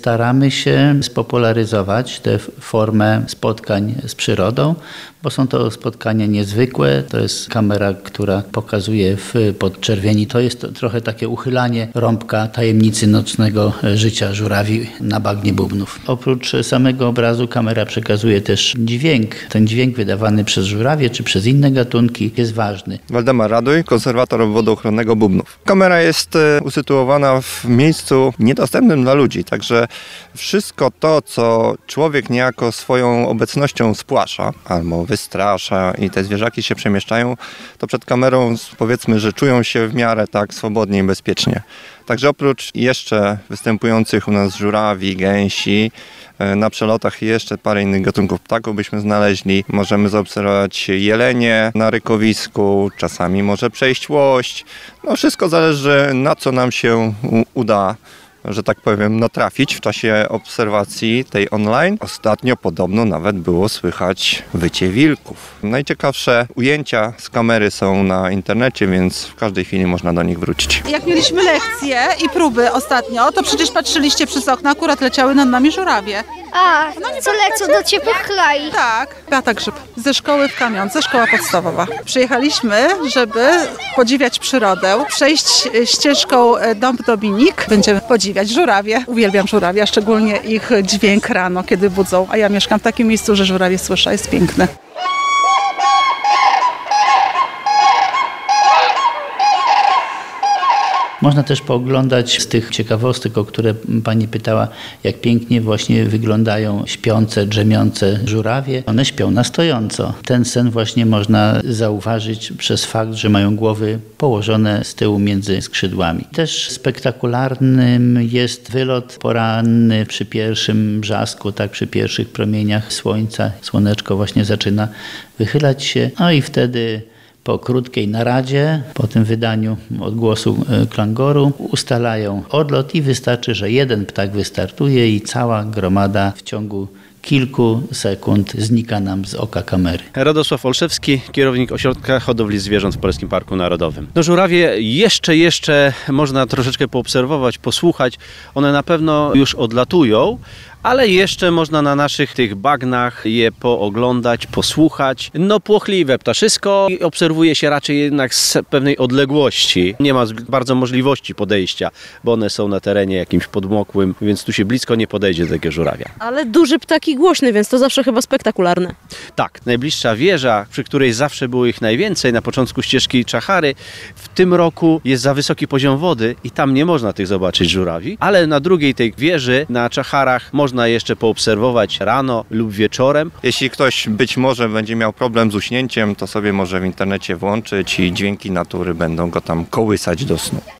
Staramy się spopularyzować tę formę spotkań z przyrodą, bo są to spotkania niezwykłe. To jest kamera, która pokazuje w podczerwieni. To jest trochę takie uchylanie rąbka tajemnicy nocnego życia żurawi na bagnie Bubnów. Oprócz samego obrazu kamera przekazuje też dźwięk. Ten dźwięk wydawany przez żurawie czy przez inne gatunki jest ważny. Waldemar Raduj, konserwator wodochronnego Bubnów. Kamera jest usytuowana w miejscu niedostępnym dla ludzi, także wszystko to, co człowiek niejako swoją obecnością spłasza albo wystrasza i te zwierzaki się przemieszczają, to przed kamerą powiedzmy, że czują się w miarę tak swobodnie i bezpiecznie. Także oprócz jeszcze występujących u nas żurawi, gęsi, na przelotach jeszcze parę innych gatunków ptaków byśmy znaleźli. Możemy zaobserwować jelenie na rykowisku, czasami może przejść łoś. No wszystko zależy, na co nam się uda, że tak powiem, natrafić w czasie obserwacji tej online. Ostatnio podobno nawet było słychać wycie wilków. Najciekawsze ujęcia z kamery są na internecie, więc w każdej chwili można do nich wrócić. Jak mieliśmy lekcje i próby ostatnio, to przecież patrzyliście przez okno, akurat leciały nad nami żurawie. A, co lecą do ciepłych krajów. Tak, Beata Grzyb ze szkoły w Kamionce, szkoła podstawowa. Przyjechaliśmy, żeby podziwiać przyrodę, przejść ścieżką Dąb-Dominik. Będziemy podziwiać żurawie. Uwielbiam żurawie, a szczególnie ich dźwięk rano, kiedy budzą. A ja mieszkam w takim miejscu, że żurawie słyszę, jest piękne. Można też pooglądać z tych ciekawostek, o które pani pytała, jak pięknie właśnie wyglądają śpiące, drzemiące żurawie. One śpią na stojąco. Ten sen właśnie można zauważyć przez fakt, że mają głowy położone z tyłu między skrzydłami. Też spektakularnym jest wylot poranny przy pierwszym brzasku, tak przy pierwszych promieniach słońca. Słoneczko właśnie zaczyna wychylać się, no i wtedy po krótkiej naradzie, po tym wydaniu odgłosu klangoru ustalają odlot i wystarczy, że jeden ptak wystartuje i cała gromada w ciągu kilku sekund znika nam z oka kamery. Radosław Olszewski, kierownik Ośrodka Hodowli Zwierząt w Polskim Parku Narodowym. No żurawie jeszcze można troszeczkę poobserwować, posłuchać. One na pewno już odlatują, ale jeszcze można na naszych tych bagnach je pooglądać, posłuchać. No płochliwe ptaszysko i obserwuje się raczej jednak z pewnej odległości. Nie ma bardzo możliwości podejścia, bo one są na terenie jakimś podmokłym, więc tu się blisko nie podejdzie do takiego żurawia. Ale duży ptak i głośny, więc to zawsze chyba spektakularne. Tak, najbliższa wieża, przy której zawsze było ich najwięcej, na początku ścieżki Czachary, w tym roku jest za wysoki poziom wody i tam nie można tych zobaczyć żurawi, ale na drugiej tej wieży, na Czacharach, można jeszcze poobserwować rano lub wieczorem. Jeśli ktoś być może będzie miał problem z uśnięciem, to sobie może w internecie włączyć i dźwięki natury będą go tam kołysać do snu.